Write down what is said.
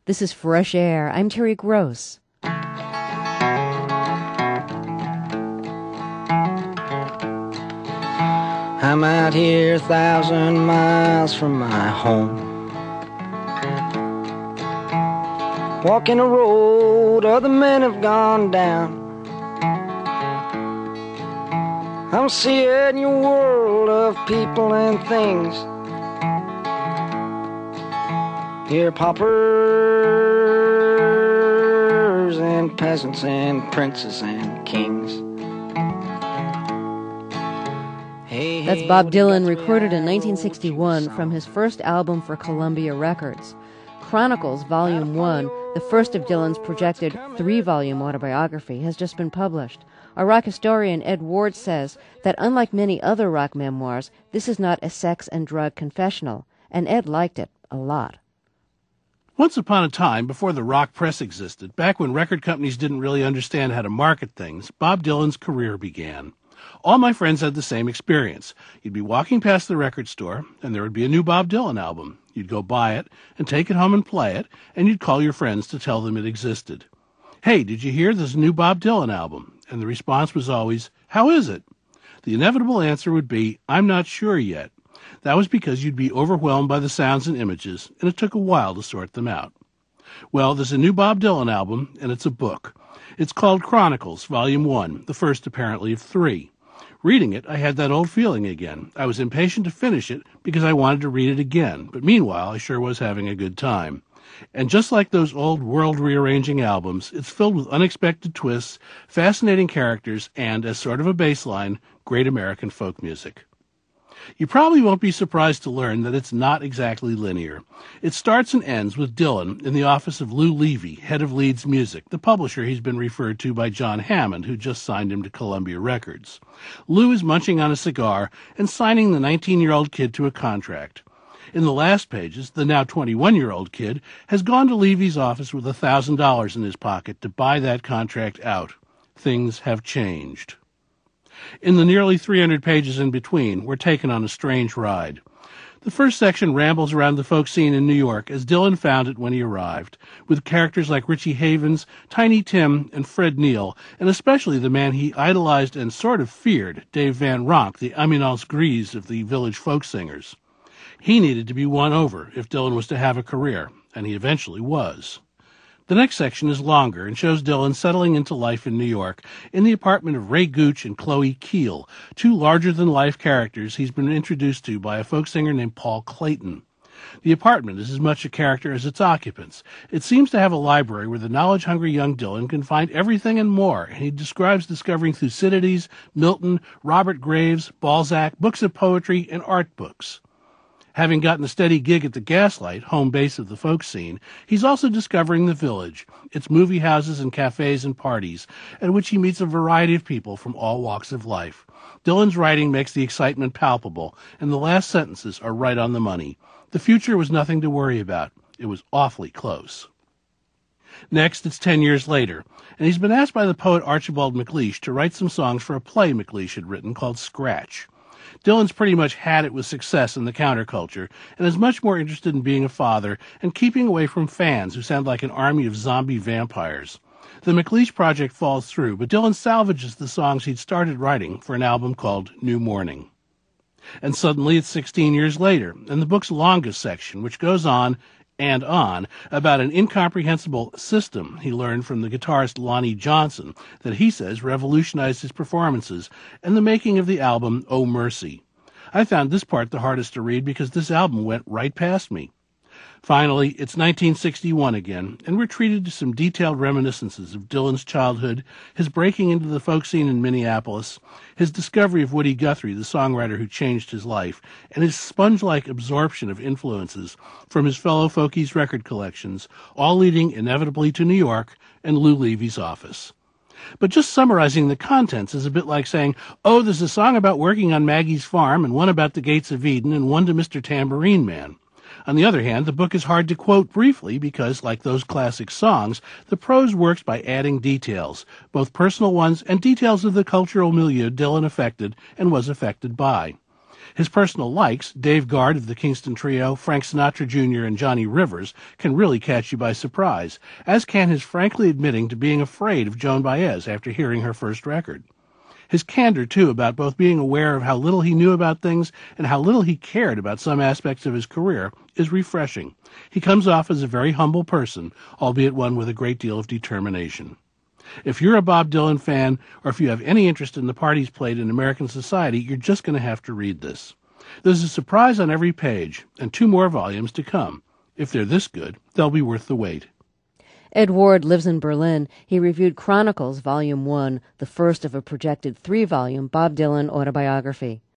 This is Fresh Air. I'm Terry Gross. I'm out here 1,000 miles from my home, walking a road other men have gone down. I'm seeing your world of people and things. Here paupers and peasants and princes and kings. That's Bob Dylan, recorded in 1961 from his first album for Columbia Records. Chronicles, Volume 1, the first of Dylan's projected 3-volume autobiography, has just been published. Our rock historian Ed Ward says that unlike many other rock memoirs, this is not a sex and drug confessional, and Ed liked it a lot. Once upon a time, before the rock press existed, back when record companies didn't really understand how to market things, Bob Dylan's career began. All my friends had the same experience. You'd be walking past the record store, and there would be a new Bob Dylan album. You'd go buy it, and take it home and play it, and you'd call your friends to tell them it existed. Hey, did you hear this new Bob Dylan album? And the response was always, how is it? The inevitable answer would be, I'm not sure yet. That was because you'd be overwhelmed by the sounds and images, and it took a while to sort them out. Well, there's a new Bob Dylan album, and it's a book. It's called Chronicles, Volume 1, the first apparently of 3. Reading it, I had that old feeling again. I was impatient to finish it because I wanted to read it again, but meanwhile, I sure was having a good time. And just like those old world-rearranging albums, it's filled with unexpected twists, fascinating characters, and, as sort of a baseline, great American folk music. You probably won't be surprised to learn that it's not exactly linear. It starts and ends with Dylan in the office of Lou Levy, head of Leeds Music, the publisher he's been referred to by John Hammond, who just signed him to Columbia Records. Lou is munching on a cigar and signing the 19-year-old kid to a contract. In the last pages, the now 21-year-old kid has gone to Levy's office with $1,000 in his pocket to buy that contract out. Things have changed. In the nearly 300 pages in between, we're taken on a strange ride. The first section rambles around the folk scene in New York as Dylan found it when he arrived, with characters like Richie Havens, Tiny Tim, and Fred Neil, and especially the man he idolized and sort of feared, Dave Van Ronk, the éminence grise of the village folk singers. He needed to be won over if Dylan was to have a career, and he eventually was. The next section is longer and shows Dylan settling into life in New York in the apartment of Ray Gooch and Chloe Keel, two larger-than-life characters he's been introduced to by a folk singer named Paul Clayton. The apartment is as much a character as its occupants. It seems to have a library where the knowledge-hungry young Dylan can find everything and more, and he describes discovering Thucydides, Milton, Robert Graves, Balzac, books of poetry, and art books. Having gotten a steady gig at the Gaslight, home base of the folk scene, he's also discovering the village, its movie houses and cafes and parties, at which he meets a variety of people from all walks of life. Dylan's writing makes the excitement palpable, and the last sentences are right on the money. The future was nothing to worry about. It was awfully close. Next, it's 10 years later, and he's been asked by the poet Archibald MacLeish to write some songs for a play MacLeish had written called Scratch. Dylan's pretty much had it with success in the counterculture and is much more interested in being a father and keeping away from fans who sound like an army of zombie vampires. The MacLeish project falls through, but Dylan salvages the songs he'd started writing for an album called New Morning. And suddenly it's 16 years later, and the book's longest section, which goes on and on about an incomprehensible system he learned from the guitarist Lonnie Johnson that he says revolutionized his performances and the making of the album Oh Mercy. I found this part the hardest to read because this album went right past me. Finally, it's 1961 again, and we're treated to some detailed reminiscences of Dylan's childhood, his breaking into the folk scene in Minneapolis, his discovery of Woody Guthrie, the songwriter who changed his life, and his sponge-like absorption of influences from his fellow folkies' record collections, all leading inevitably to New York and Lou Levy's office. But just summarizing the contents is a bit like saying, oh, there's a song about working on Maggie's farm, and one about the Gates of Eden, and one to Mr. Tambourine Man. On the other hand, the book is hard to quote briefly because, like those classic songs, the prose works by adding details, both personal ones and details of the cultural milieu Dylan affected and was affected by. His personal likes, Dave Guard of the Kingston Trio, Frank Sinatra Jr., and Johnny Rivers, can really catch you by surprise, as can his frankly admitting to being afraid of Joan Baez after hearing her first record. His candor, too, about both being aware of how little he knew about things and how little he cared about some aspects of his career, is refreshing. He comes off as a very humble person, albeit one with a great deal of determination. If you're a Bob Dylan fan, or if you have any interest in the part he's played in American society, you're just going to have to read this. There's a surprise on every page, and 2 more volumes to come. If they're this good, they'll be worth the wait. Ed Ward lives in Berlin. He reviewed Chronicles, Volume 1, the first of a projected 3-volume Bob Dylan autobiography.